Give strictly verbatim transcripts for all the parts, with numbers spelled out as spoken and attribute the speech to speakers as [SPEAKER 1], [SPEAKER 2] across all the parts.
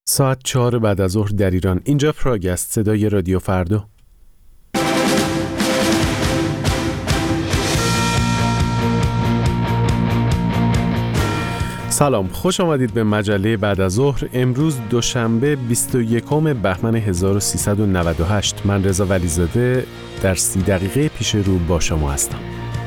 [SPEAKER 1] ساعت چهار بعد از ظهر در ایران. اینجا پراگ است، صدای رادیو فردا. سلام، خوش آمدید به مجله بعد از ظهر. امروز دوشنبه بیست و یکم بهمن هزار و سیصد و نود و هشت. من رضا ولیزاده در سی دقیقه پیش رو با شما هستم.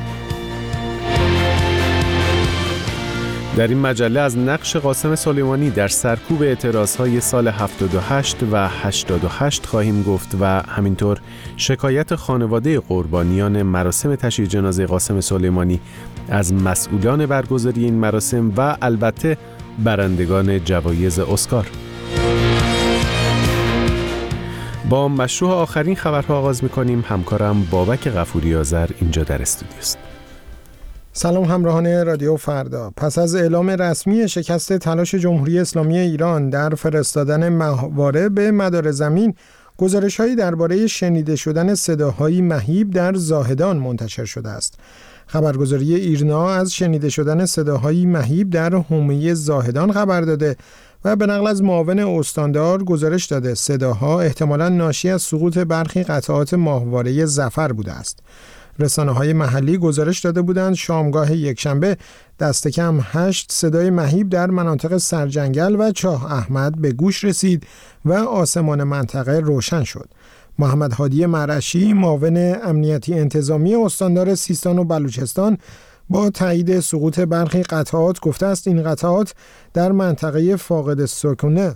[SPEAKER 1] در این مجله از نقش قاسم سلیمانی در سرکوب اعتراضهای سال هفتاد و هشت و هشتاد و هشت خواهیم گفت و همینطور شکایت خانواده قربانیان مراسم تشییع جنازه قاسم سلیمانی از مسئولان برگزاری این مراسم و البته برندگان جوایز اسکار. با مشروع آخرین خبرها آغاز می‌کنیم. همکارم بابک غفوری آذر اینجا در استودیو است.
[SPEAKER 2] سلام همراهان رادیو فردا. پس از اعلام رسمی شکست تلاش جمهوری اسلامی ایران در فرستادن ماهواره به مدار زمین، گزارش‌هایی درباره شنیده شدن صداهای مهیب در زاهدان منتشر شده است. خبرگزاری ایرنا از شنیده شدن صداهای مهیب در حومه زاهدان خبر داده و به نقل از معاون استاندار گزارش داده صداها احتمالاً ناشی از سقوط برخی قطعات ماهواره ظفر بوده است. رسانه‌های محلی گزارش داده بودند شامگاه یکشنبه دست کم هشت صدای مهیب در مناطق سرجنگل و چاه احمد به گوش رسید و آسمان منطقه روشن شد. محمد هادی مرعشی، معاون امنیتی انتظامی استاندار سیستان و بلوچستان، با تایید سقوط برخی قطعات گفته است این قطعات در منطقه فاقد سکونه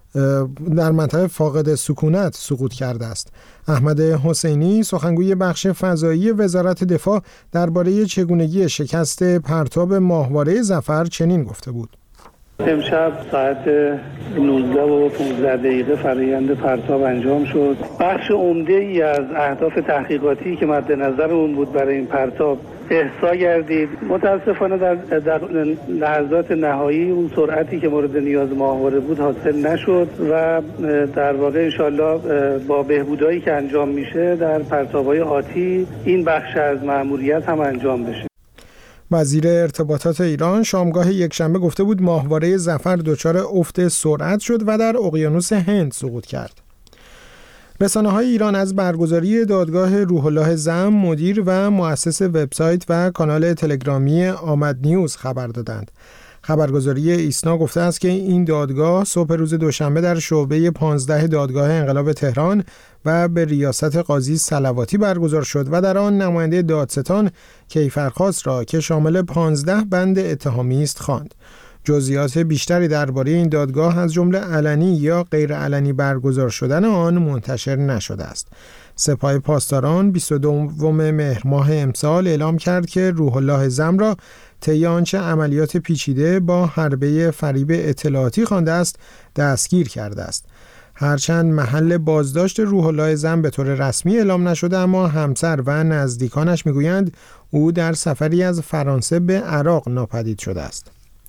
[SPEAKER 2] در منطقه فاقد سکونت سقوط کرده است. احمد حسینی، سخنگوی بخش فضایی وزارت دفاع، درباره چگونگی شکست پرتاب ماهواره ظفر چنین گفته بود:
[SPEAKER 3] امشب ساعت نوزده و پانزده دقیقه فرآیند پرتاب انجام شد. بخش عمده ای از اهداف تحقیقاتی که مد نظرمون بود برای این پرتاب احصا گردید. متاسفانه در, در لحظات نهایی اون سرعتی که مورد نیاز ماهواره بود حاصل نشد و در واقع انشالله با بهبودایی که انجام میشه در پرتاب‌های آتی این بخش از مأموریت هم انجام بشه.
[SPEAKER 2] وزیر ارتباطات ایران شامگاه یکشنبه گفته بود ماهواره ظفر دچار افت سرعت شد و در اقیانوس هند سقوط کرد. رسانه‌های ایران از برگزاری دادگاه روح الله زم، مدیر و مؤسس وبسایت و کانال تلگرامی آمد نیوز خبر دادند. خبرگزاری ایسنا گفته است که این دادگاه صبح روز دوشنبه در شعبه پانزده دادگاه انقلاب تهران و به ریاست قاضی صلواتی برگزار شد و در آن نماینده دادستان کیفرخواست را که شامل پانزده بند اتهامی است خواند. جزئیات بیشتری درباره این دادگاه از جمله علنی یا غیر علنی برگزار شدن آن منتشر نشده است. سپاه پاسداران بیست و دوم مهر ماه امسال اعلام کرد که روح الله زم را طی آنچه عملیات پیچیده با حربه فریب اطلاعاتی خوانده است دستگیر کرده است. هرچند محل بازداشت روح الله زم به طور رسمی اعلام نشده، اما همسر و نزدیکانش میگویند او در سفری از فرانسه به عراق ناپدید شده است.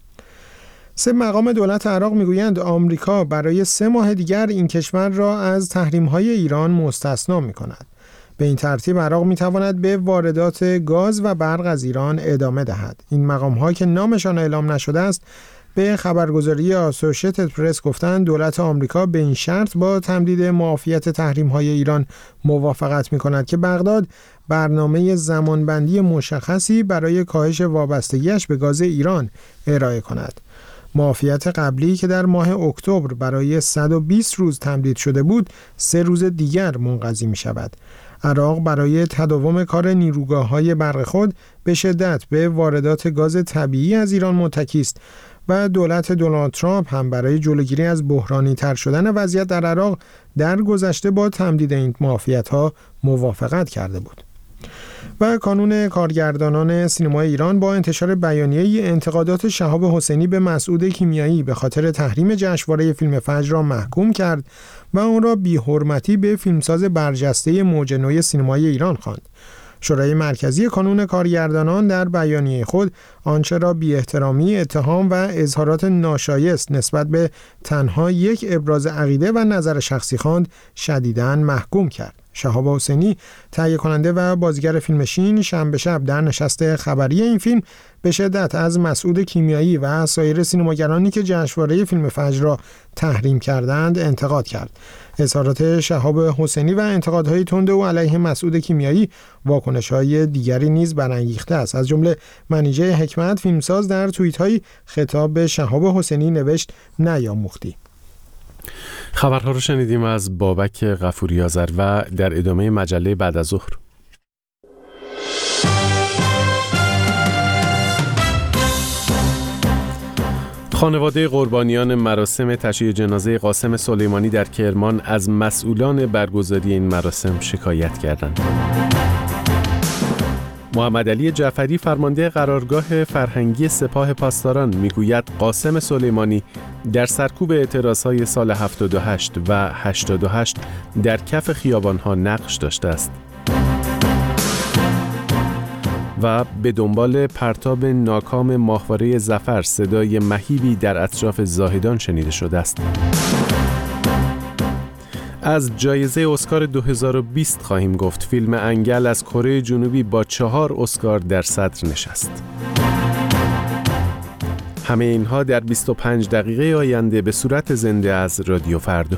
[SPEAKER 2] سه مقام دولت عراق میگویند آمریکا برای سه ماه دیگر این کشور را از تحریم‌های ایران مستثنا می‌کند. به این ترتیب عراق می‌تواند به واردات گاز و برق از ایران ادامه دهد. این مقام‌ها که نامشان اعلام نشده است به خبرگزاری آسوشیتد پرس گفتند دولت آمریکا به این شرط با تمدید معافیت تحریم‌های ایران موافقت می‌کند که بغداد برنامه زمانبندی مشخصی برای کاهش وابستگیش به گاز ایران ارائه کند. معافیت قبلی که در ماه اکتبر برای صد و بیست روز تمدید شده بود، سه روز دیگر منقضی می شود. عراق برای تداوم کار نیروگاه‌های برق خود به شدت به واردات گاز طبیعی از ایران متکی است و دولت دونالد ترامپ هم برای جلوگیری از بحرانی تر شدن وضعیت در عراق در گذشته با تمدید این معافیت‌ها موافقت کرده بود. و کانون کارگردانان سینمای ایران با انتشار بیانیه انتقادات شهاب حسینی به مسعود کیمیایی به خاطر تحریم جشنواره فیلم فجر را محکوم کرد و آن را بی‌حرمتی به فیلمساز برجسته موج نو سینمای ایران خواند. شورای مرکزی کانون کارگردانان در بیانیه خود آنچه را بی‌احترامی، اتهام و اظهارات ناشایست نسبت به تنها یک ابراز عقیده و نظر شخصی خواند، شدیداً محکوم کرد. شهاب حسینی، تهیه کننده و بازیگر فیلم شین، شنبه شب در نشست خبری این فیلم به شدت از مسعود کیمیایی و سایر سینماگرانی که جشنواره فیلم فجر را تحریم کردند انتقاد کرد. اظهارات شهاب حسینی و انتقادهای تند او علیه مسعود کیمیایی واکنش‌های دیگری نیز برانگیخته است. از جمله منیژه حکمت فیلمساز در توییت‌های خطاب به شهاب حسینی نوشت: نیاموختی.
[SPEAKER 1] خبرها رو شنیدیم از بابک غفوری آذر و در ادامه مجله بعد از ظهر. خانواده قربانیان مراسم تشییع جنازه قاسم سلیمانی در کرمان از مسئولان برگزاری این مراسم شکایت کردند. محمد علی جعفری فرمانده قرارگاه فرهنگی سپاه پاسداران میگوید قاسم سلیمانی در سرکوب اعتراضهای سال هفتاد و هشت و هشتاد و هشت در کف خیابانها نقش داشته است و به دنبال پرتاب ناکام ماهواره ظفر صدای مهیبی در اطراف زاهدان شنیده شده است. از جایزه اسکار دو هزار و بیست خواهیم گفت. فیلم انگل از کره جنوبی با چهار اسکار در صدر نشست. همه اینها در بیست و پنج دقیقه آینده به صورت زنده از رادیو فردا.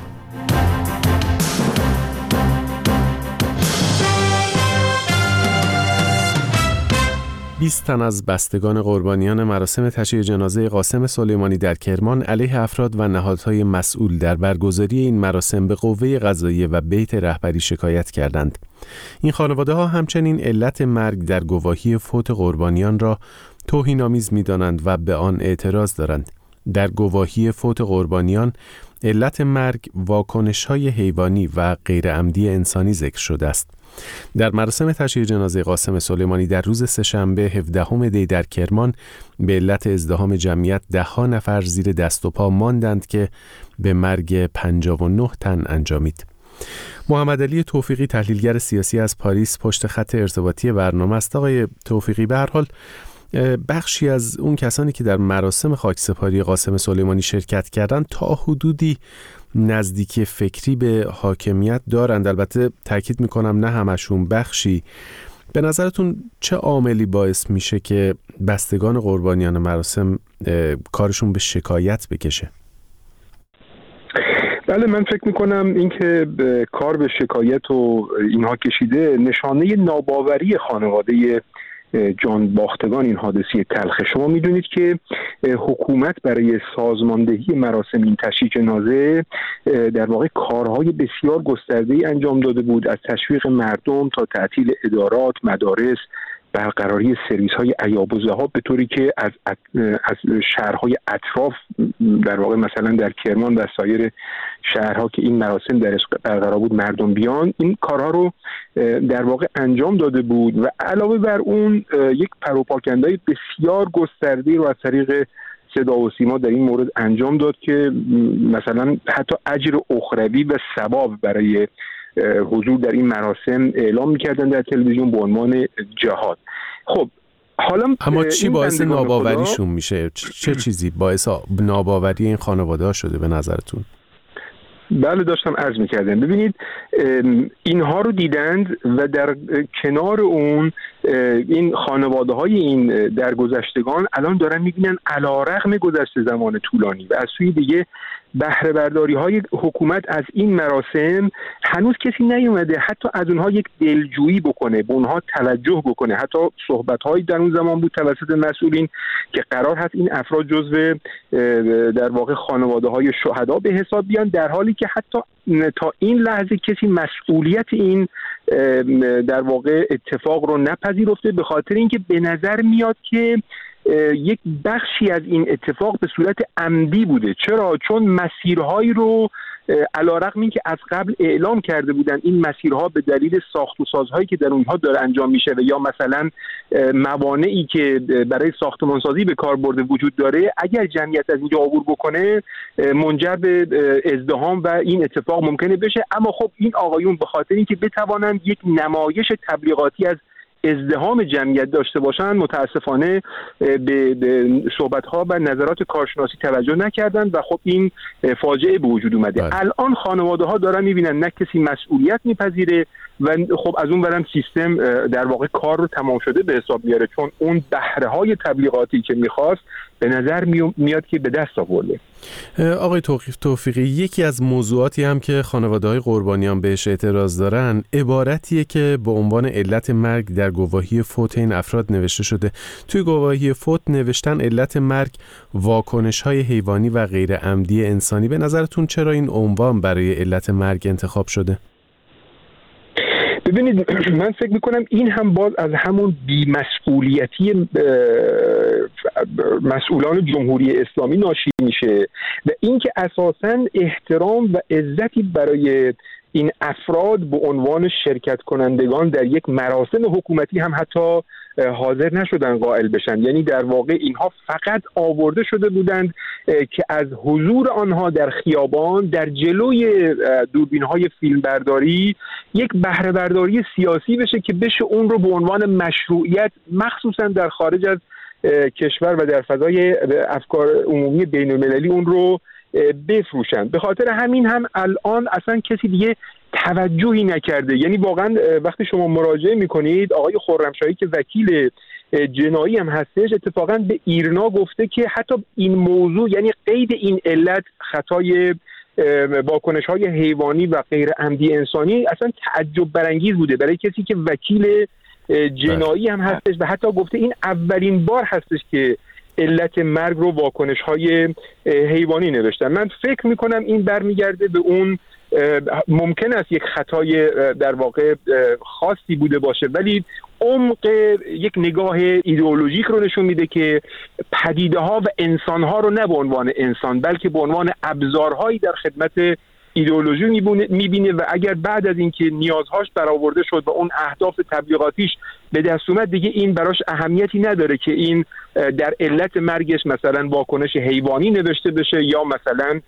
[SPEAKER 1] بیست تن از بستگان قربانیان مراسم تشییع جنازه قاسم سلیمانی در کرمان علیه افراد و نهادهای مسئول در برگزاری این مراسم به قوه قضاییه و بیت رهبری شکایت کردند. این خانواده‌ها همچنین علت مرگ در گواهی فوت قربانیان را توهین‌آمیز می‌دانند و به آن اعتراض دارند. در گواهی فوت قربانیان علت مرگ واکنش‌های حیوانی و غیر عمدی انسانی ذکر شده است. در مراسم تشییع جنازه قاسم سلیمانی در روز سه‌شنبه هفدهم دی در کرمان به علت ازدحام جمعیت ده‌ها نفر زیر دست و پا ماندند که به مرگ پنجاه و نه تن انجامید. محمد علی توفیقی تحلیلگر سیاسی از پاریس پشت خط ارتباطی برنامه است. آقای توفیقی، به هر حال بخشی از اون کسانی که در مراسم خاکسپاری قاسم سلیمانی شرکت کردند تا حدودی نزدیکی فکری به حاکمیت دارند. البته تاکید میکنم نه همشون، بخشی. به نظرتون چه عاملی باعث میشه که بستگان قربانیان مراسم کارشون به شکایت بکشه؟
[SPEAKER 4] بله، من فکر میکنم اینکه کار به شکایت و اینها کشیده نشانه ناباوری خانواده جان باختگان این حادثه تلخ. شما میدونید که حکومت برای سازماندهی مراسم این تشییع جنازه در واقع کارهای بسیار گسترده‌ای انجام داده بود، از تشویق مردم تا تعطیل ادارات، مدارس، برقراری سرویس‌های عیاب و ذهاب، به طوری که از از شهرهای اطراف، در واقع مثلا در کرمان و سایر شهرها که این مراسم درش برقرار بود مردم بیان، این کارها رو در واقع انجام داده بود و علاوه بر اون یک پروپاگاندای بسیار گسترده رو از طریق صدا و سیما در این مورد انجام داد که مثلا حتی اجر اخروی و ثواب برای حضور در این مراسم اعلام می‌کردن در تلویزیون به عنوان جهاد. خب حالا
[SPEAKER 1] اما چی باعث ناباوریشون میشه؟ چه چیزی باعث ناباوری این خانواده‌ها شده به نظرتون؟
[SPEAKER 4] بله، داشتم عرض می‌کردم. ببینید، اینها رو دیدند و در کنار اون این خانواده‌های این درگذشتگان الان دارن می‌بینن علی‌رغم گذشت زمان طولانی و از سوی دیگه بهره برداری های حکومت از این مراسم هنوز کسی نیومده حتی از اونها یک دلجویی بکنه، به اونها توجه بکنه. حتی صحبت هایی در اون زمان بود توسط مسئولین که قرار هست این افراد جزو در واقع خانواده های شهدا به حساب بیان، در حالی که حتی تا این لحظه کسی مسئولیت این در واقع اتفاق رو نپذیرفته، به خاطر اینکه به نظر میاد که یک بخشی از این اتفاق به صورت عمدی بوده. چرا؟ چون مسیرهایی رو علی‌رغم اینکه از قبل اعلام کرده بودن این مسیرها به دلیل ساخت و سازهایی که در اونها داره انجام میشه و یا مثلا موانعی که برای ساختمانسازی به کار برده وجود داره، اگر جمعیت از اینجا عبور بکنه منجر به ازدحام و این اتفاق ممکنه بشه. اما خب این آقایون به خاطر اینکه بتوانند یک نمایش تبلیغاتی از ازدحام جمعیت داشته باشن متاسفانه به, به صحبت‌ها و نظرات کارشناسی توجه نکردن و خب این فاجعه به وجود اومده.
[SPEAKER 1] بله.
[SPEAKER 4] الان خانواده‌ها دارن می‌بینن نه کسی مسئولیت میپذیره و خب از اون برم سیستم در واقع کار رو تمام شده به حساب میاره، چون اون بهره‌های تبلیغاتی که میخواست به نظر میاد که به دست آورده.
[SPEAKER 1] آقای توفیقی، یکی از موضوعاتی هم که خانواده‌های قربانیان بهش اعتراض دارن عبارتیه که به عنوان علت مرگ در گواهی فوت این افراد نوشته شده. توی گواهی فوت نوشتن علت مرگ واکنش‌های حیوانی و غیر عمدی انسانی. به نظرتون چرا این عنوان برای علت مرگ انتخاب شده؟
[SPEAKER 4] ببینید، من فکر میکنم این هم باز از همون بی‌مسئولیتی مسئولان جمهوری اسلامی ناشی میشه و اینکه اساساً احترام و عزتی برای این افراد به عنوان شرکت کنندگان در یک مراسم حکومتی هم حتی حاضر نشدن قائل بشن. یعنی در واقع اینها فقط آورده شده بودند که از حضور آنها در خیابان در جلوی دوربین‌های فیلمبرداری یک بهره برداری سیاسی بشه که بشه اون رو به عنوان مشروعیت مخصوصا در خارج از کشور و در فضای افکار عمومی بین‌المللی اون رو بفروشن. به خاطر همین هم الان اصلا کسی دیگه توجهی نکرده. یعنی واقعا وقتی شما مراجعه میکنید، آقای خرمشاهی که وکیل جنایی هم هستش اتفاقا به ایرنا گفته که حتی این موضوع، یعنی قید این علت خطای واکنش‌های حیوانی و غیر عمدی انسانی، اصلا تعجب برانگیز بوده برای کسی که وکیل جنایی هم هستش و حتی گفته این اولین بار هستش که علت مرگ رو واکنش‌های حیوانی نوشتن. من فکر میکنم این برمیگرده به اون، ممکن است یک خطای در واقع خاصی بوده باشه ولی عمق یک نگاه ایدئولوژیک رو نشون میده که پدیده‌ها و انسان‌ها رو نه به عنوان انسان بلکه به عنوان ابزارهایی در خدمت ایدئولوژی میبینه و اگر بعد از اینکه نیازهاش برآورده شد و اون اهداف تبلیغاتیش به دست اومد دیگه این براش اهمیتی نداره که این در علت مرگش مثلا واکنش حیوانی نوشته بشه یا مثلا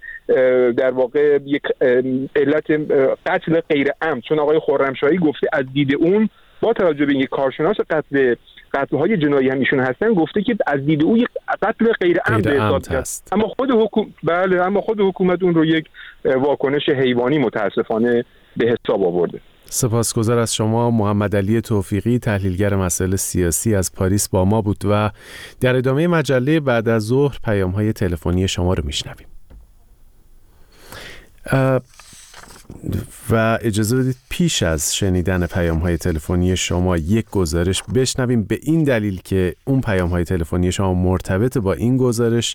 [SPEAKER 4] در واقع یک علت قتل غیر عمد. چون آقای خرمشاهی گفته از دید اون، با توجه به اینکه کارشناس قتل قتل‌های جنایی هم ایشون هستن، گفته که از دید او یک قتل غیر عمد حساب هست. اما خود حکومت بله اما خود حکومت اون رو یک واکنش حیوانی متاسفانه به حساب آورده.
[SPEAKER 1] سپاسگزار از شما. محمد علی توفیقی، تحلیلگر مسائل سیاسی از پاریس با ما بود و در ادامه مجله بعد از ظهر پیام‌های تلفنی شما رو میشنویم. و اجازه بدید پیش از شنیدن پیام‌های تلفنی شما یک گزارش بشنویم، به این دلیل که اون پیام‌های تلفنی شما مرتبط با این گزارش.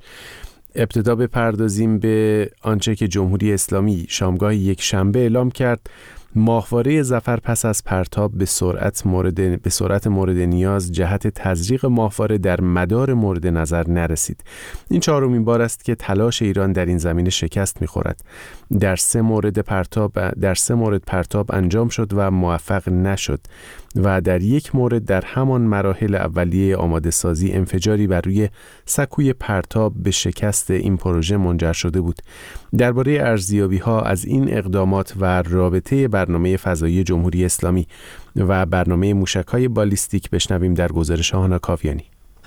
[SPEAKER 1] ابتدا بپردازیم به آنچه که جمهوری اسلامی شامگاه یک شنبه اعلام کرد. ماهواره ظفر پس از پرتاب به سرعت مورد به سرعت مورد نیاز جهت تزریق ماهواره در مدار مورد نظر نرسید. این چهارمین بار است که تلاش ایران در این زمینه شکست می‌خورد. در سه مورد پرتاب در سه مورد پرتاب انجام شد و موفق نشد و در یک مورد در همان مراحل اولیه آماده سازی انفجاری بر روی سکوی پرتاب به شکست این پروژه منجر شده بود. درباره ارزیابی‌ها از این اقدامات و رابطه برنامه فضایی جمهوری اسلامی و برنامه موشک‌های بالیستیک بشنویم در گزارش هانا کاویانی.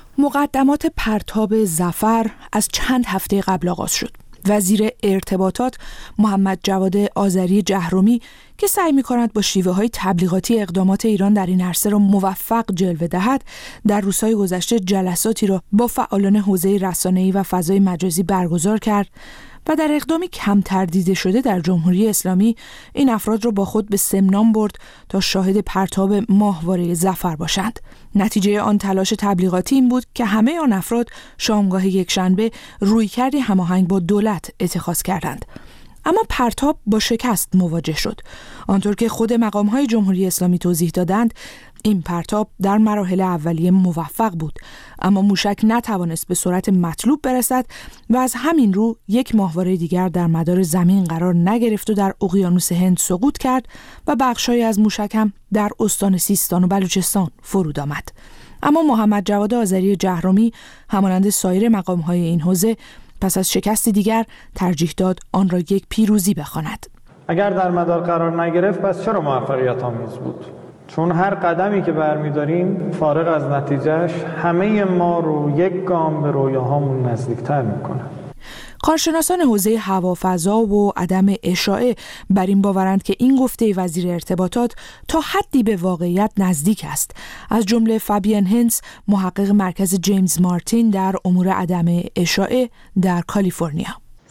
[SPEAKER 5] مقدمات پرتاب ظفر از چند هفته قبل آغاز شد. وزیر ارتباطات محمد جواد آذری جهرومی که سعی می‌کند با شیوه‌های تبلیغاتی اقدامات ایران در این عرصه را موفق جلوه دهد، در روزهای گذشته جلساتی را با فعالان حوزه رسانه‌ای و فضای مجازی برگزار کرد و در اقدامی کمتر دیده شده در جمهوری اسلامی این افراد را با خود به سمنان برد تا شاهد پرتاب ماهواره ظفر باشند. نتیجه آن تلاش تبلیغاتی این بود که همه آن افراد شامگاه یکشنبه رویکردی هماهنگ با دولت اتخاذ کردند. اما پرتاب با شکست مواجه شد. آنطور که خود مقام‌های جمهوری اسلامی توضیح دادند، این پرتاب در مراحل اولیه موفق بود، اما موشک نتوانست به سرعت مطلوب برسد و از همین رو یک ماهواره دیگر در مدار زمین قرار نگرفت و در اقیانوس هند سقوط کرد و بخش‌هایی از موشک هم در استان سیستان و بلوچستان فرود آمد. اما محمد جواد آذری جهرومی همانند سایر مقام‌های این حوزه پس از شکست دیگر ترجیح داد آن را یک پیروزی بخواند.
[SPEAKER 6] اگر در مدار قرار نگرفت پس چرا موفقیت آمیز بود؟ چون هر قدمی که برمی‌داریم فارغ از نتیجهش همه ما رو یک گام به رویاهامون نزدیکتر میکنه.
[SPEAKER 5] کارشناسان حوزه هوافضا و عدم اشاعه بر این باورند که این گفته وزیر ارتباطات تا حدی به واقعیت نزدیک است. از جمله فابین هنس، محقق مرکز جیمز مارتین در امور عدم اشاعه در کالیفرنیا.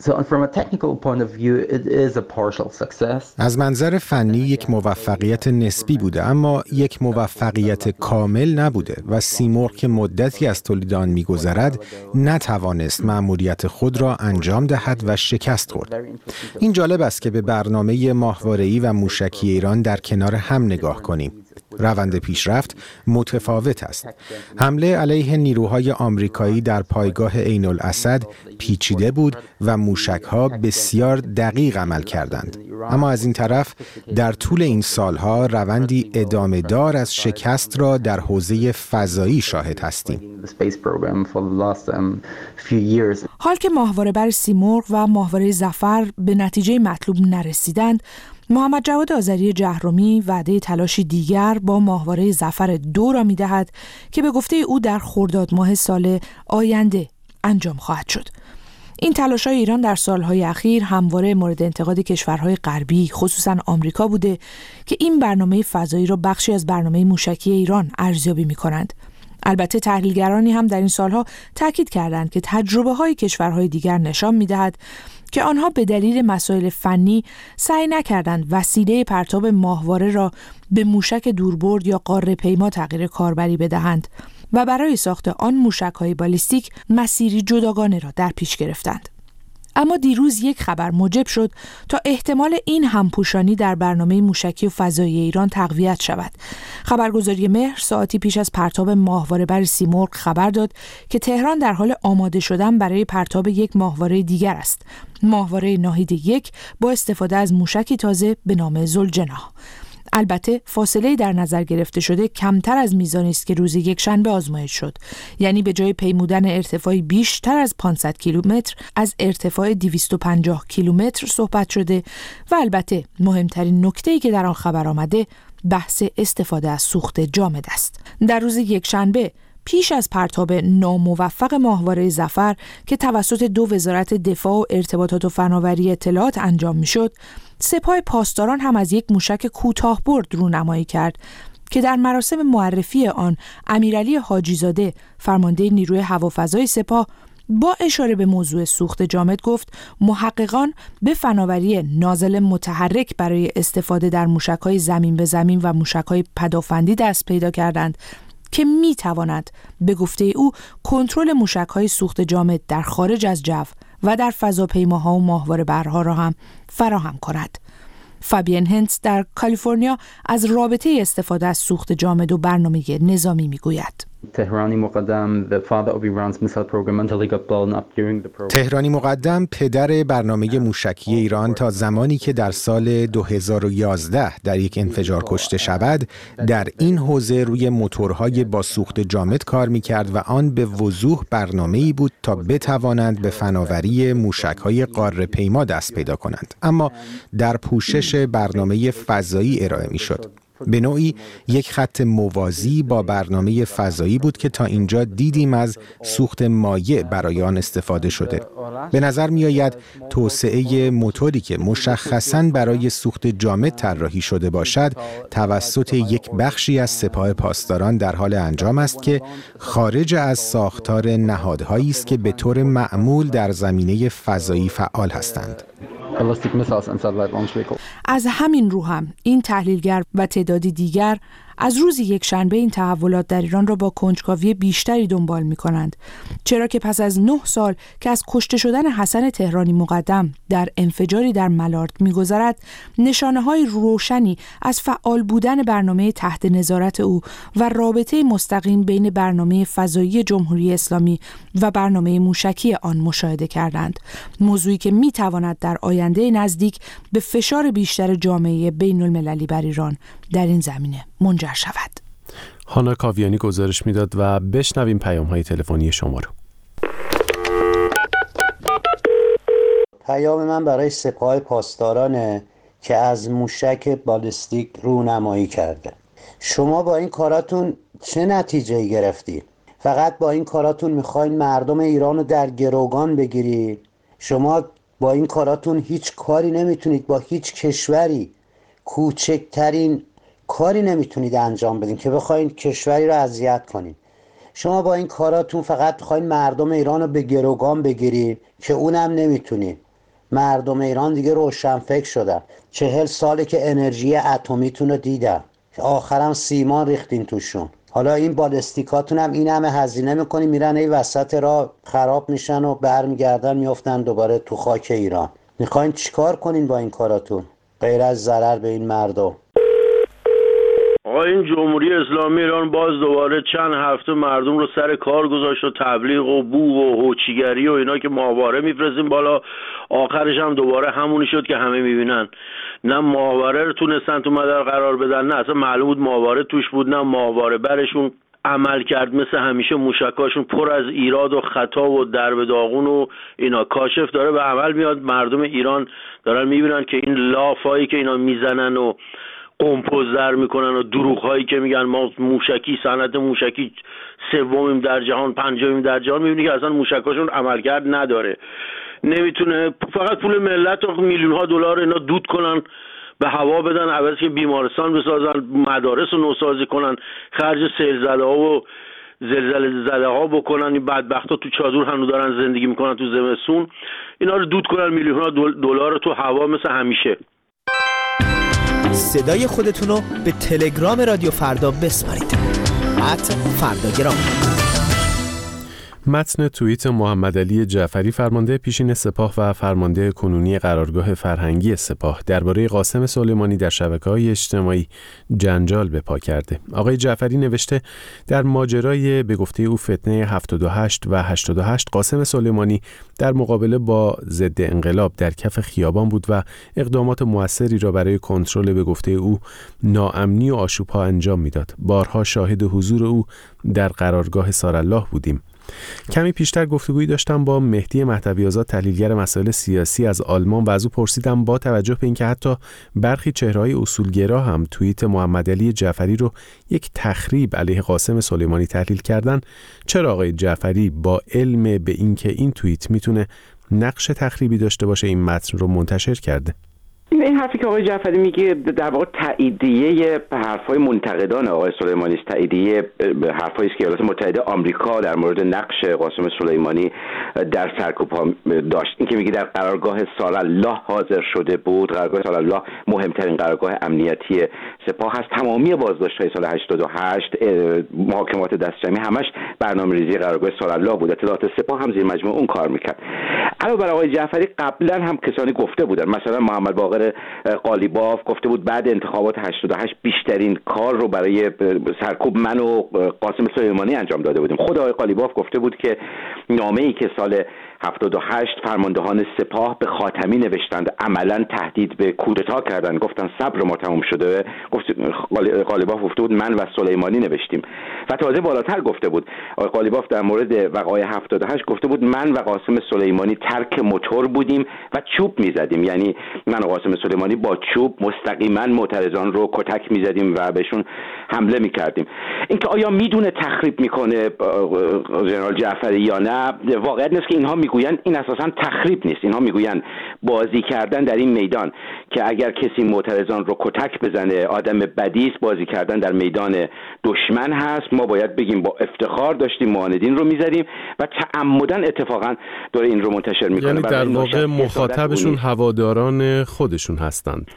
[SPEAKER 1] از منظر فنی یک موفقیت نسبی بوده، اما یک موفقیت کامل نبوده و سیمرغ که مدتی از تولید آن می‌گذرد نتوانست مأموریت خود را انجام دهد و شکست خورد. این جالب است که به برنامه ماهواره‌ای و موشکی ایران در کنار هم نگاه کنیم. روند پیشرفت متفاوت است. حمله علیه نیروهای آمریکایی در پایگاه عین الاسد پیچیده بود و موشک‌ها بسیار دقیق عمل کردند. اما از این طرف در طول این سالها روندی ادامه دار از شکست را در حوزه فضایی شاهد هستیم.
[SPEAKER 5] حال که ماهواره بر سیمرغ و ماهواره ظفر به نتیجه مطلوب نرسیدند، محمد جواد آذری جهرمی وعده تلاشی دیگر با ماهواره ظفر دو را می‌دهد که به گفته او در خرداد ماه سال آینده انجام خواهد شد. این تلاش‌های ایران در سالهای اخیر همواره مورد انتقاد کشورهای غربی، خصوصاً آمریکا بوده که این برنامه فضایی را بخشی از برنامه موشکی ایران ارزیابی می‌کنند. البته تحلیلگرانی هم در این سالها تاکید کردند که تجربه‌های کشورهای دیگر نشان می‌دهد که آنها به دلیل مسائل فنی سعی نکردند وسیله پرتاب ماهواره را به موشک دوربرد یا قاره پیما تغییر کاربری بدهند و برای ساخت آن موشک‌های بالیستیک مسیری جداگانه را در پیش گرفتند. اما دیروز یک خبر موجب شد تا احتمال این همپوشانی در برنامه موشکی و فضایی ایران تقویت شود. خبرگزاری مهر ساعتی پیش از پرتاب ماهواره بر سیمرغ خبر داد که تهران در حال آماده شدن برای پرتاب یک ماهواره دیگر است. ماهواره ناهید یک با استفاده از موشکی تازه به نام ذوالجناح. البته فاصله در نظر گرفته شده کمتر از میزانی است که روز یک شنبه آزمایش شد، یعنی به جای پیمودن ارتفاعی بیشتر از پانصد کیلومتر از ارتفاع دویست و پنجاه کیلومتر صحبت شده و البته مهمترین نکته‌ای که در آن خبر آمده بحث استفاده از سوخت جامد است. در روز یک شنبه پیش از پرتاب ناموفق ماهواره ظفر که توسط دو وزارت دفاع و ارتباطات و فناوری اطلاعات انجام می‌شد، سپاه پاسداران هم از یک موشک کوتاه‌برد رونمایی کرد که در مراسم معرفی آن امیرعلی حاجی‌زاده فرمانده نیروی هوافضای سپاه با اشاره به موضوع سوخت جامد گفت محققان به فناوری نازل متحرک برای استفاده در موشک‌های زمین به زمین و موشک‌های پدافندی دست پیدا کردند که می تواند به گفته او کنترل موشک‌های سوخت جامد در خارج از جو و در فضاپیماها و ماهواره برها را هم فراهم کند. فابین هنس در کالیفرنیا از رابطه استفاده از سوخت جامد و برنامه نظامی میگوید.
[SPEAKER 7] تهرانی مقدم the father of Iran's missile program until he got blown up during the program.
[SPEAKER 1] تهرانی مقدم پدر برنامه موشکی ایران تا زمانی که در سال دو هزار و یازده در یک انفجار کشته شود در این حوزه روی موتورهای با سوخت جامد کار می‌کرد و آن به وضوح برنامه‌ای بود تا بتوانند به فناوری موشک‌های قاره پیما دست پیدا کنند، اما در پوشش برنامه فضایی ارائه می‌شد. به نوعی یک خط موازی با برنامه فضایی بود که تا اینجا دیدیم از سوخت مایع برای آن استفاده شده. به نظر می آید توسعه موتوری که مشخصاً برای سوخت جامد طراحی شده باشد توسط یک بخشی از سپاه پاسداران در حال انجام است که خارج از ساختار نهادهایی است که به طور معمول در زمینه فضایی فعال هستند.
[SPEAKER 5] از همین رو هم این تحلیلگر و تعدادی دیگر از روز یک شنبه این تحولات در ایران را با کنجکاوی بیشتری دنبال می کنند، چرا که پس از نه سال که از کشته شدن حسن تهرانی مقدم در انفجاری در ملارد می گذرد، نشانه های روشنی از فعال بودن برنامه تحت نظارت او و رابطه مستقیم بین برنامه فضایی جمهوری اسلامی و برنامه موشکی آن مشاهده کردند، موضوعی که می تواند در آینده نزدیک به فشار بیشتر جامعه بین المللی بر ایران در این زمینه منجر شود.
[SPEAKER 1] هانا کاویانی گزارش میداد و بشنویم پیام‌های تلفنی شما رو.
[SPEAKER 8] پیام من برای سپاه پاسدارانه که از موشک بالستیک رونمایی کرده. شما با این کاراتون چه نتیجه‌ای گرفتید؟ فقط با این کاراتون میخواین مردم ایران رو در گروگان بگیرید. شما با این کاراتون هیچ کاری نمیتونید با هیچ کشوری، کوچکترین کاری نمیتونید انجام بدین که بخواین کشوری رو اذیت کنید. شما با این کاراتون فقط میخواین مردم ایران رو به گروگان بگیرید که اونم نمیتونید. مردم ایران دیگه روشنفکر شدن. چهل ساله که انرژی اتمیتون رو دیدن، آخرم سیمان ریختین توشون. حالا این بالستیکاتون هم این همه هزینه میکنین، میرن این وسط راه خراب میشن و برمیگردن میفتن دوباره تو خاک ایران. میخواین چیکار کنین با این کاراتون غیر از ضرر به این مردم؟
[SPEAKER 9] آقا این جمهوری اسلامی ایران باز دوباره چند هفته مردم رو سر کار گذاشت و تبلیغ و بوق و هوچیگری و اینا که ماهواره میفرستیم بالا، آخرش هم دوباره همونی شد که همه میبینن. نه ماهواره رو تونستن تو مدار قرار بدن، نه اصلا معلوم بود ماهواره توش بود، نه ماهواره برشون عمل کرد. مثل همیشه موشکاشون پر از ایراد و خطا و درب داغون و اینا. کاشف داره به عمل میاد، مردم ایران دارن میبینن که این لافایی که اینا میزنن و قمپوزر میکنن و دروغ که میگن ما موشکی، صنعت موشکی سومیم در جهان، پنجمیم در جهان، میبینی که اصلا موشکاشون عملکرد نداره. نمیتونه، فقط پول ملت و میلیون ها دلار اینا دود کنن به هوا بدن، عوض که بیمارستان بسازن، مدارس رو نوسازی کنن، خرج سیل زده ها و زلزله زده ها بکنن. این بدبختا تو چادر هنوز دارن زندگی میکنن تو زمستون، اینا رو دود کنن، میلیون ها دلار تو هوا مثل همیشه.
[SPEAKER 10] صدای خودتون رو به تلگرام رادیو فردا بسپارید. ات فرداگرام.
[SPEAKER 1] متن توییت محمد علی جعفری، فرمانده پیشین سپاه و فرمانده کنونی قرارگاه فرهنگی سپاه، درباره قاسم سلیمانی در شبکه‌های اجتماعی جنجال به پا کرده. آقای جعفری نوشته در ماجرای به گفته او فتنه هفتاد و هشت و هشتاد و هشت قاسم سلیمانی در مقابله با ضد انقلاب در کف خیابان بود و اقدامات موثری را برای کنترل به گفته او ناامنی و آشوب‌ها انجام میداد. بارها شاهد حضور او در قرارگاه سارالله بودیم. کمی پیشتر گفتگویی داشتم با مهدی مهدوی آزاد، تحلیلگر مسائل سیاسی از آلمان، و از او پرسیدم با توجه به اینکه حتی برخی چهره‌های اصولگرا هم توییت محمد علی جعفری رو یک تخریب علیه قاسم سلیمانی تحلیل کردن، چرا آقای جعفری با علم به اینکه این توییت میتونه نقش تخریبی داشته باشه این متن رو منتشر کرده؟
[SPEAKER 11] این حرفی که آقای جعفری میگه در واقع تاییدیه حرفای منتقدان آقای سلیمانی است، تاییدیه حرفایی است که ایالات متحده آمریکا در مورد نقش قاسم سلیمانی در سرکوب ها داشت. این که میگه در قرارگاه سارالله حاضر شده بود، قرارگاه سارالله مهمترین قرارگاه امنیتی سپاه هست. تمامی بازداشت‌های سال هشتاد و هشت، محاکمات دستجمعی، همش برنامه‌ریزی قرارگاه سارالله بود. اطلاعات سپاه هم زیر مجموعه اون کار میکرد. علاوه بر آقای جعفری قبلا هم کسانی گفته بودن، مثلا محمد باقر قالیباف گفته بود بعد انتخابات هشتاد و هشت بیشترین کار رو برای سرکوب من و قاسم سلیمانی انجام داده بودیم. خود آقای قالیباف گفته بود که نامه‌ای که سال هفتاد و هشت فرماندهان سپاه به خاتمی نوشتند عملا تهدید به کودتا کردند، گفتن صبر ما تموم شده. گفت قالیباف گفته بود من و سلیمانی نوشتیم. و تازه بالاتر گفته بود آقای قالیباف در مورد وقایع هفتاد و هشت گفته بود من و قاسم سلیمانی ترک موتور بودیم و چوب میزدیم، یعنی من و قاسم سلیمانی با چوب مستقیما معترضان رو کتک میزدیم و بهشون حمله میکردیم. اینکه آیا میدونه تخریب میکنه ژنرال جعفری یا نه، واقعیت نیست که اینها میگویند این اساسا تخریب نیست. اینها میگویند بازی کردن در این میدان که اگر کسی معترضان رو کتک بزنه آدم بدی است، بازی کردن در میدان دشمن هست. ما باید بگیم با افتخار داشتیم معاندین رو میزدیم و تعمدن اتفاقا داره این رو منتشر میکنه.
[SPEAKER 1] یعنی در واقع مخاطبشون هواداران خودشون هستند.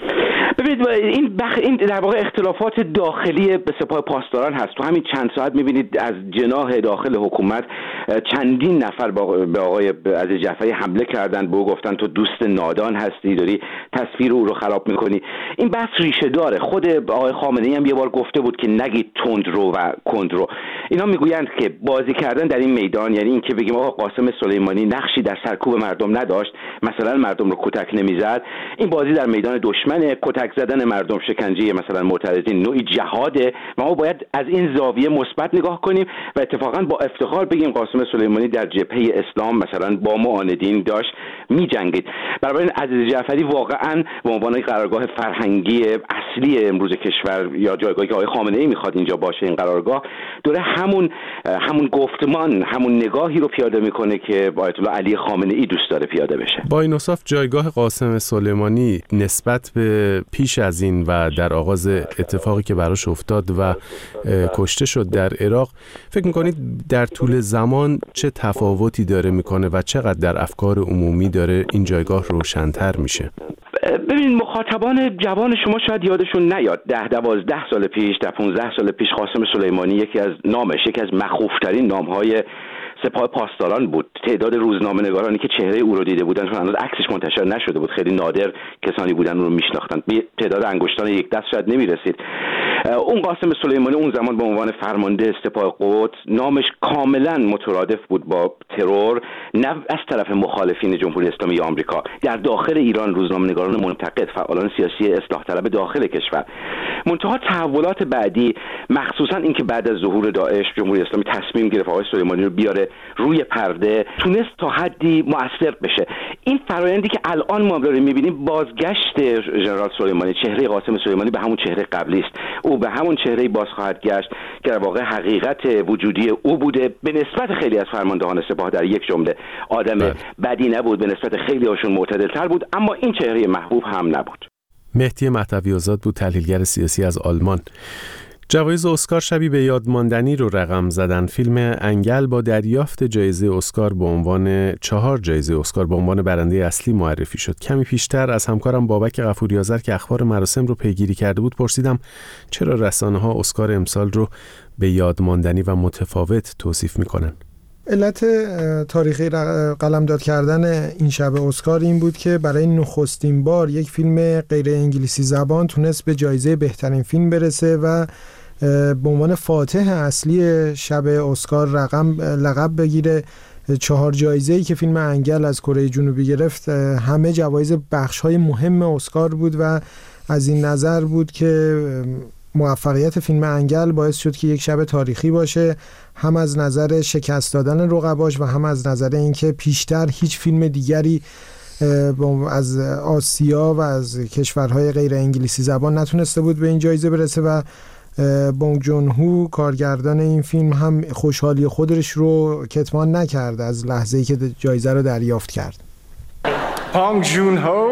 [SPEAKER 11] ببینید این بخ... این در واقع اختلافات داخلی به سپاه پاسداران هست. تو همین چند ساعت میبینید از جناح داخل حکومت چندین نفر به آقای عزیز جعفری حمله کردن، به او گفتن تو دوست نادان هستی، داری تصویر او رو خراب میکنی. این بحث ریشه داره. خود آقای خامنه‌ای هم یه بار گفته بود که نگید تندرو و کندرو. اینا میگویند که بازی کردن در این میدان، یعنی اینکه بگیم آقا قاسم سلیمانی نقشی در سرکوب مردم نداشت، مثلا مردم رو کتک نمیزد، این بازی در میدان دشمنه، کتک زدن مردم، شکنجه مثلا معترضین نوعی جهاده و ما باید از این زاویه مثبت نگاه کنیم و اتفاقا با افتخار بگیم قاسم سلیمانی در جبهه اسلام مثلا با معاندین داشت می‌جنگید. برای عزیز جعفری واقعا به عنوان قرارگاه فرهنگی اصلی امروز کشور یا جایگاهی که آقای خامنه‌ای میخواد اینجا باشه، این قرارگاه داره همون همون گفتمان، همون نگاهی رو پیاده میکنه که آیت الله علی خامنه‌ای دوست داره پیاده بشه.
[SPEAKER 1] با این اوصاف جایگاه قاسم سلیمانی نسبت به پیش از این و در آغاز اتفاقی که براش افتاد و کشته شد در عراق، فکر میکنید در طول زمان چه تفاوتی داره میکنه و چقدر در افکار عمومی داره این جایگاه روشن‌تر میشه؟
[SPEAKER 11] ببین مخاطبان جوان شما شاید یادشون نیاد ده دوازده سال پیش، ده پانزده سال پیش قاسم سلیمانی یکی از نامش، یکی از مخوفترین نامهای سپاه پاسداران بود. تعداد روزنامه نگارانی که چهره او رو دیده بودن، چون هنوز عکسش منتشر نشده بود، خیلی نادر کسانی بودن اون رو میشناختن، به تعداد انگشتان یک دست شاید نمیرسید. اون قاسم سلیمانی اون زمان به عنوان فرمانده سپاه قدس نامش کاملا مترادف بود با ترور، نه از طرف مخالفین جمهوری اسلامی آمریکا، در داخل ایران روزنامه‌نگاران منتقد، فعالان سیاسی اصلاح طلب داخل کشور. منتها تحولات بعدی، مخصوصا اینکه بعد از ظهور داعش جمهوری اسلامی تصمیم گرفت آقای سلیمانی رو بیاره روی پرده، تونست تا حدی مؤثر بشه. این فرآیندی که الان ما داریم می‌بینیم بازگشت ژنرال سلیمانی، چهره قاسم سلیمانی به همون چهره قبلی است. او به همون چهره باز خواهد گشت که در واقع حقیقت وجودی او بوده. به نسبت خیلی از فرماندهان سپاه در یک جمله آدم بله. بدی نبود، به نسبت خیلی هاشون معتدل‌تر بود، اما این چهره محبوب هم نبود.
[SPEAKER 1] مهدی مهدوی آزاد بود، تحلیلگر سیاسی از آلمان. جوایز اسکار شبی به یاد ماندنی رو رقم زدن. فیلم انگل با دریافت جایزه اسکار به عنوان چهار جایزه اسکار به عنوان برنده اصلی معرفی شد. کمی پیشتر از همکارم بابک غفوری آذر که اخبار مراسم رو پیگیری کرده بود پرسیدم چرا رسانه‌ها اسکار امسال رو به یاد ماندنی و متفاوت توصیف می‌کنن.
[SPEAKER 2] علت تاریخی قلمداد کردن این شب اسکار این بود که برای نخستین بار یک فیلم غیر انگلیسی زبان تونست به جایزه بهترین فیلم برسه و به عنوان فاتح اصلی شب اسکار رقم لقب بگیره. چهار جایزه‌ای که فیلم انگل از کره جنوبی گرفت همه جوایز بخش‌های مهم اسکار بود و از این نظر بود که موفقیت فیلم انگل باعث شد که یک شب تاریخی باشه، هم از نظر شکست دادن رقباش و هم از نظر اینکه پیشتر هیچ فیلم دیگری از آسیا و از کشورهای غیر انگلیسی زبان نتونسته بود به این جایزه برسه و بونگ جون هو کارگردان این فیلم هم خوشحالی خودش رو کتمان نکرد از لحظه‌ای که جایزه رو دریافت کرد.
[SPEAKER 12] بونگ جون هو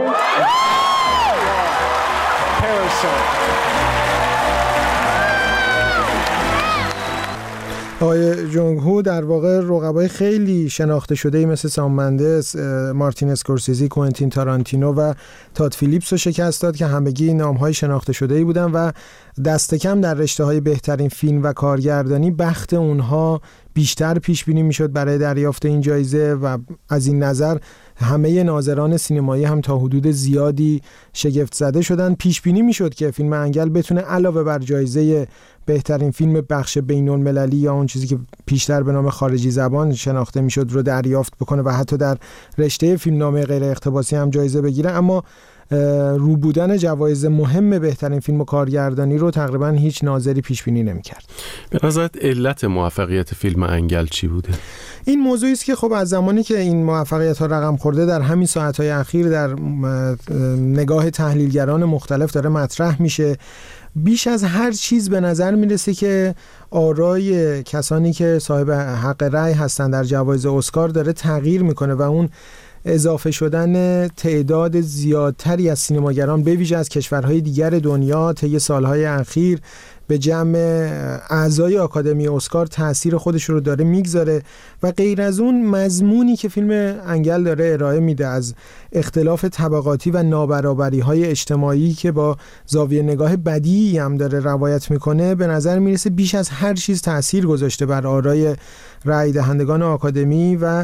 [SPEAKER 2] آقای جونگ هو در واقع رقبای خیلی شناخته شده‌ای مثل سام مندس، مارتین اسکورسیزی، کوئنتین تارانتینو و تاد فیلیپس رو شکست داد که همگی نام‌های شناخته شده‌ای بودن و دست کم در رشته‌های بهترین فیلم و کارگردانی بخت اونها بیشتر پیش بینی میشد برای دریافت این جایزه و از این نظر همه ناظران سینمایی هم تا حدود زیادی شگفت زده شدن. پیش بینی میشد که فیلم انگل بتونه علاوه بر جایزه بهترین فیلم بخش بین‌المللی یا اون چیزی که پیشتر به نام خارجی زبان شناخته میشد رو دریافت بکنه و حتی در رشته فیلمنامه غیر اقتباسی هم جایزه بگیره، اما رو بودن جوایز مهم بهترین فیلم و کارگردانی رو تقریبا هیچ ناظری پیش بینی نمی‌کرد.
[SPEAKER 1] به نظرت علت موفقیت فیلم انگل چی بوده؟
[SPEAKER 2] این موضوعی است که خب از زمانی که این موفقیت‌ها رقم خورده در همین ساعت‌های اخیر در نگاه تحلیلگران مختلف داره مطرح میشه. بیش از هر چیز به نظر میرسه که آرای کسانی که صاحب حق رأی هستن در جوایز اسکار داره تغییر میکنه و اون اضافه شدن تعداد زیادتری از سینماگران به ویژه از کشورهای دیگر دنیا طی سالهای اخیر به جمع اعضای آکادمی اسکار تأثیر خودش رو داره میگذاره و غیر از اون مضمونی که فیلم انگل داره ارائه میده از اختلاف طبقاتی و نابرابری‌های اجتماعی که با زاویه نگاه بدیعی هم داره روایت میکنه، به نظر میرسه بیش از هر چیز تأثیر گذاشته بر آرای رأی دهندگان آکادمی و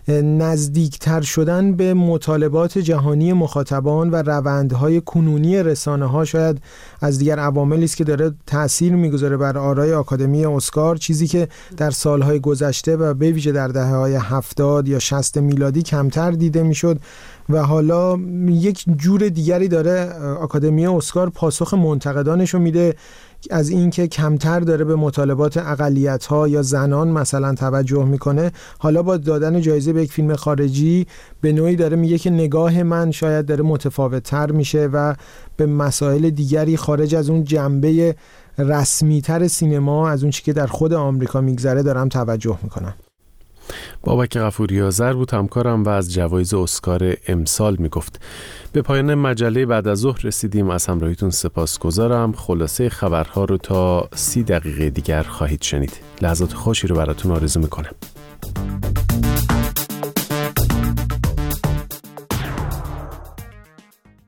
[SPEAKER 2] نزدیکتر شدن به مطالبات جهانی مخاطبان و روندهای کنونی رسانه‌ها شاید از دیگر عواملی است که داره تأثیر میگذاره بر آرای آکادمی اسکار، چیزی که در سالهای گذشته و به ویژه در دهه‌های هفتاد یا شصت میلادی کمتر دیده میشد و حالا یک جور دیگری داره آکادمی اسکار پاسخ منتقدانش رو میده از اینکه کمتر داره به مطالبات اقلیت‌ها یا زنان مثلا توجه میکنه. حالا با دادن جایزه به یک فیلم خارجی به نوعی داره میگه که نگاه من شاید داره متفاوت‌تر میشه و به مسائل دیگری خارج از اون جنبه رسمی‌تر سینما، از اون چیزی که در خود آمریکا میگذره دارم توجه میکنم.
[SPEAKER 1] بابک غفوری آذر بود همکارم و از جوایز اسکار امسال میگفت. به پایان مجله بعد از ظهر رسیدیم. از همراهیتون سپاسگزارم. خلاصه خبرها رو تا سی دقیقه دیگر خواهید شنید. لحظات خوشی رو براتون آرزو میکنم.